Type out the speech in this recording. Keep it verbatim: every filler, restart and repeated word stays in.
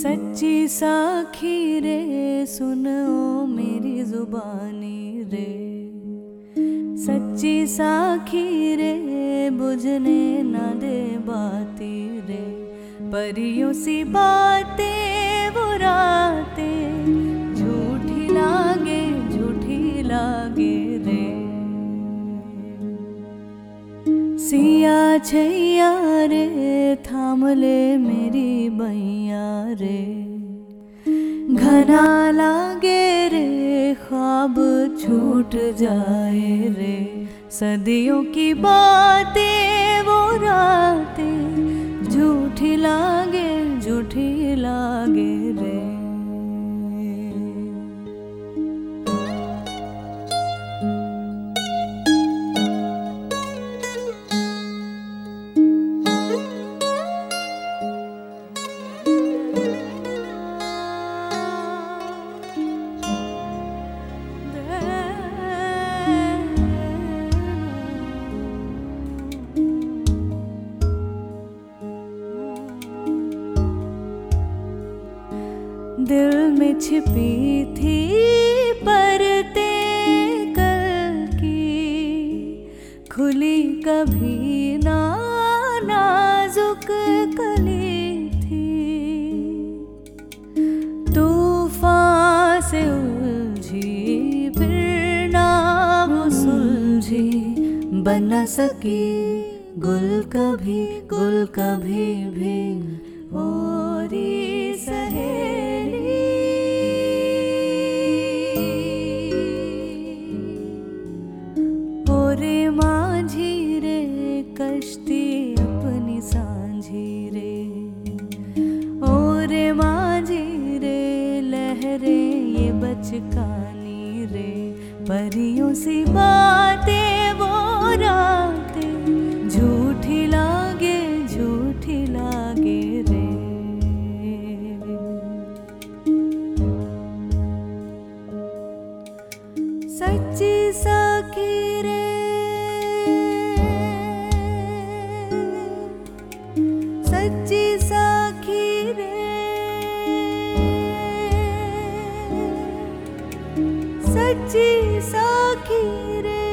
सच्ची साखी रे सुनो मेरी जुबानी रे, सच्ची साखी रे बुझने ना दे बाती रे। परियों सी बातें वो रातें झूठी लागे झूठी लागे रे। सिया छैया रे थाम ले मेरी बैया रे, घना लागे रे ख्वाब छूट जाए रे। सदियों की बातें वो रातें झूठी लागे झूठी लागे रे। दिल में छिपी थी परतें कल की, खुली कभी ना नाजुक कली थी। तूफान से उलझी फिर ना वो सुलझी, बन न सकी गुल कभी गुल कभी भी। ओरी सहेली ओरे माझी रे कश्ती अपनी सांझी रे। ओरे माझी रे लहरे ये बचकानी रे। परियों सी बातें वो रातें झूठी लागे झूठी लागे रे। सच्ची साखी रे सच्ची साखी रे, सच्ची साखी रे।